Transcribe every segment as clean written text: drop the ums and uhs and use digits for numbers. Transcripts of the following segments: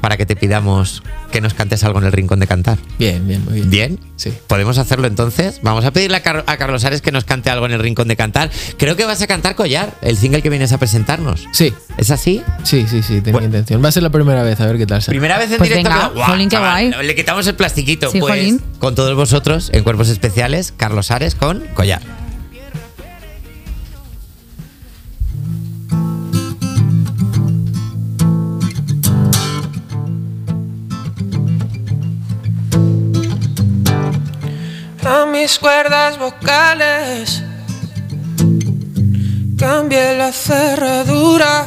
para que te pidamos que nos cantes algo en el Rincón de Cantar? Bien, muy bien. ¿Bien? Sí. ¿Podemos hacerlo entonces? Vamos a pedirle a Carlos Ares que nos cante algo en el Rincón de Cantar. Creo que vas a cantar Collar, el single que vienes a presentarnos. Sí. ¿Es así? Sí, tenía intención. Va a ser la primera vez, a ver qué tal sale. Primera vez en Pues directo. venga, ¡Guau, jolín, qué chaval! guay. Le quitamos el plastiquito. Sí, pues jolín. con todos vosotros, en Cuerpos Especiales, Carlos Ares con Collar. A mis cuerdas vocales cambié la cerradura.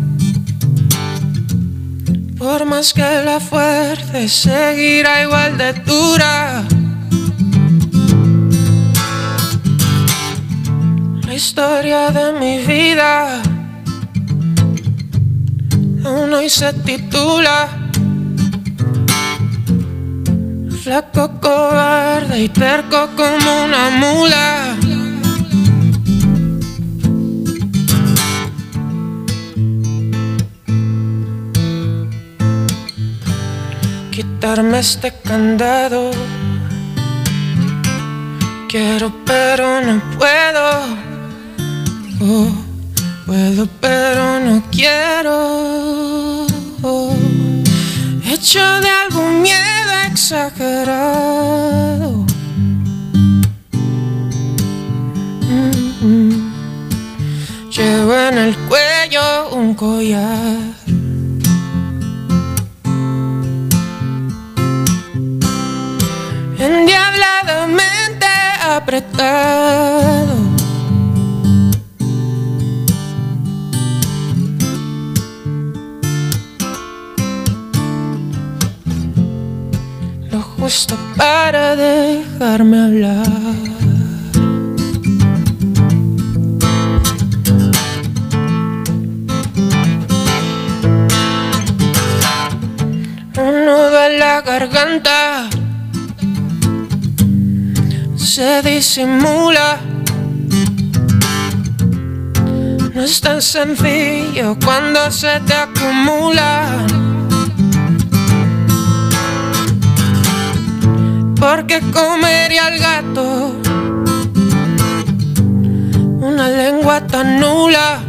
Por más que la fuerce, seguirá igual de dura. La historia de mi vida aún hoy se titula Flaco, cobarde y terco como una mula. Quitarme este candado quiero pero no puedo. Oh, puedo pero no quiero. Hecho de algún miedo exagerado. Llevo en el cuello un collar. Endiabladamente apretado. Lo justo para dejarme hablar. Un nudo en la garganta se disimula. No es tan sencillo cuando se te acumula. Porque comería al gato una lengua tan nula.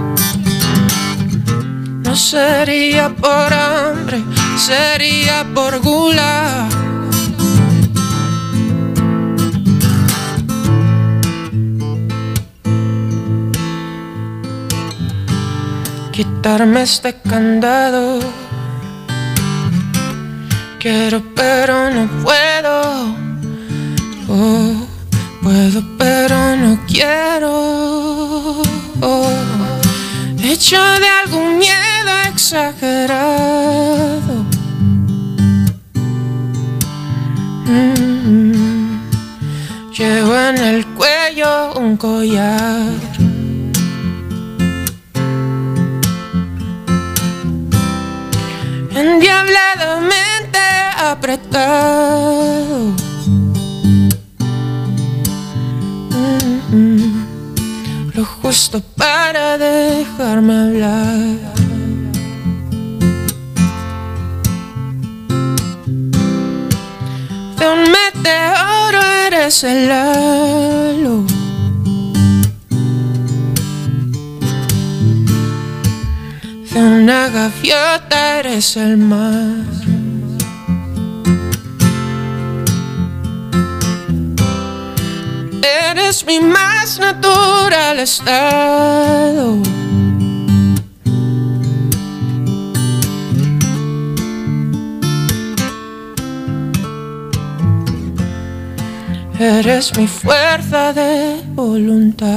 No sería por hambre, sería por gula. Quitarme este candado quiero pero no puedo. Oh, puedo pero no quiero. Oh, hecho de algún miedo exagerado. Llevo en el cuello un collar. Endiabladamente apretado. Lo justo para dejarme hablar. De un meteoro eres el halo. De una gaviota eres el mar. Eres mi más natural estado. Eres mi fuerza de voluntad.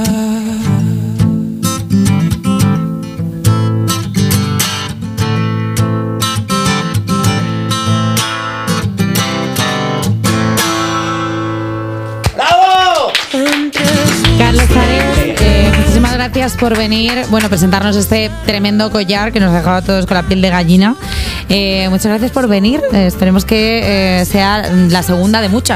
Carlos Ares, muchísimas gracias por venir, presentarnos este tremendo collar que nos ha dejado a todos con la piel de gallina. Muchas gracias por venir. Esperemos que sea la segunda de muchas.